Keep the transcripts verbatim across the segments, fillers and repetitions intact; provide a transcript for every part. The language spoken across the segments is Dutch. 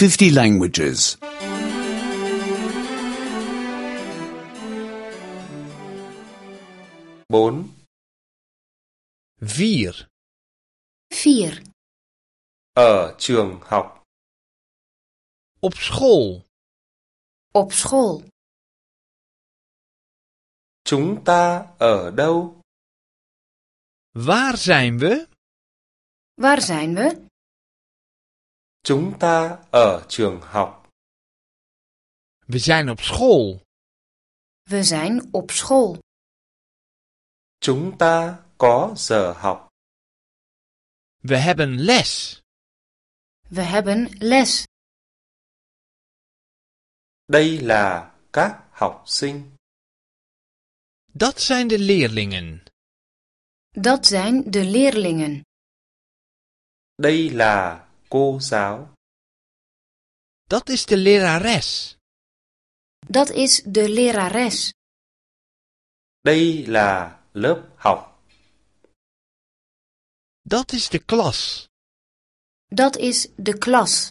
fifty languages. Bốn. Vier. Vier. Ở trường học. Op school. Op school. Chúng ta ở đâu? Waar zijn we? Waar zijn we? Chúng ta ở trường học. We zijn op school. We zijn op school. Chúng ta có giờ học. We hebben les. We hebben les. Đây là các học sinh. Dat zijn de leerlingen. Dat zijn de leerlingen. Đây là cô giáo. Dat is de lerares. Dat is de lerares. Đây là lớp học. Dat is de klas. Dat is de klas.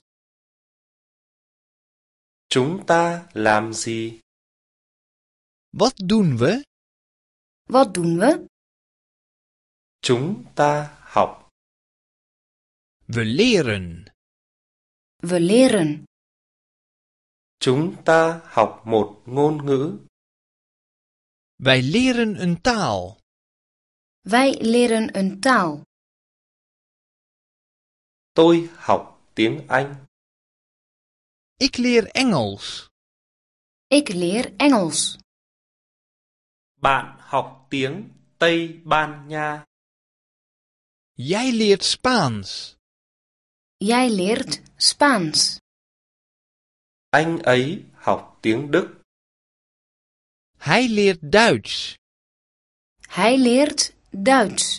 Chúng ta làm gì? Wat doen we? Wat doen we? Chúng ta học. We leren. We leren. Chúng ta học một ngôn ngữ. Wij leren een taal. Wij leren een taal. Tôi học tiếng Anh. Ik leer Engels. Ik leer Engels. Bạn học tiếng Tây Ban Nha. Jij leert Spaans. Jij leert Spaans. Anh ấy học tiếng Đức. Hij leert Duits. Hij leert Duits.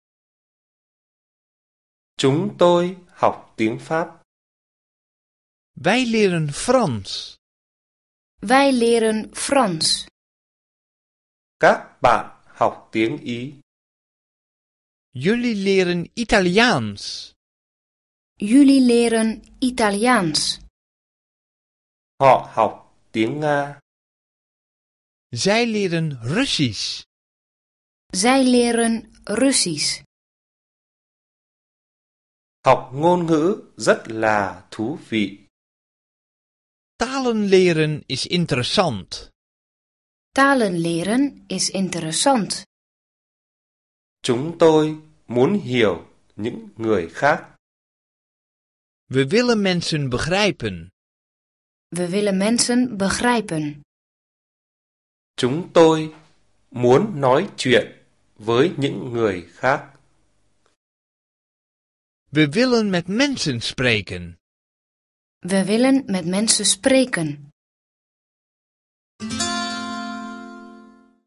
Chúng tôi học tiếng Pháp. Wij leren Frans. Wij leren Frans. Các bạn học tiếng Ý. Jullie leren Italiaans. Jullie leren Italiaans. Họ học tiếng Nga. Zij leren Russisch. Zij leren Russisch. Học ngôn ngữ rất là thú vị. Talen leren is interessant. Talen leren is interessant. Chúng tôi muốn hiểu những người khác. We willen mensen begrijpen. We willen mensen begrijpen. Chúng tôi muốn nói chuyện với những người khác. We willen met mensen spreken. We willen met mensen spreken.